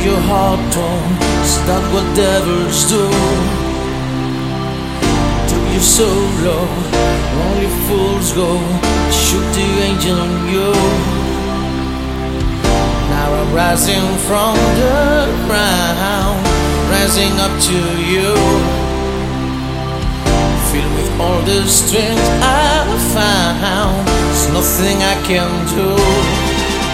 your heart torn, start what devils do. To your soul low, only fools go, shoot the angel on you. Now I'm rising from the ground, rising up to you. Filled with all the strength I found, there's nothing I can do.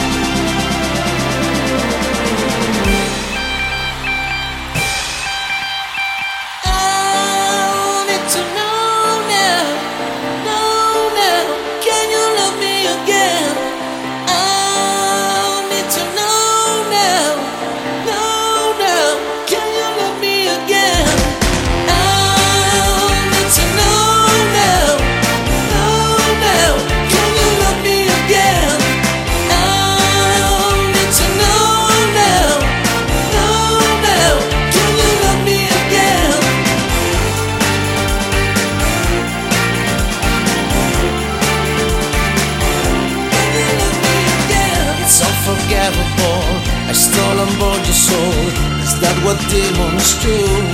I stole on board your soul. Is that what demons do?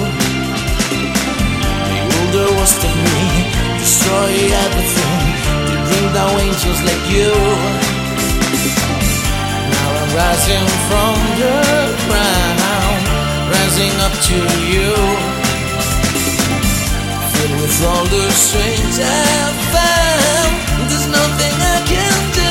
The older worst of me, destroy everything. They bring down angels like you. Now I'm rising from the ground, rising up to you. Filled with all the strength I've found, there's nothing I can do.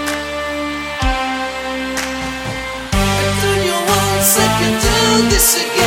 Second do this again.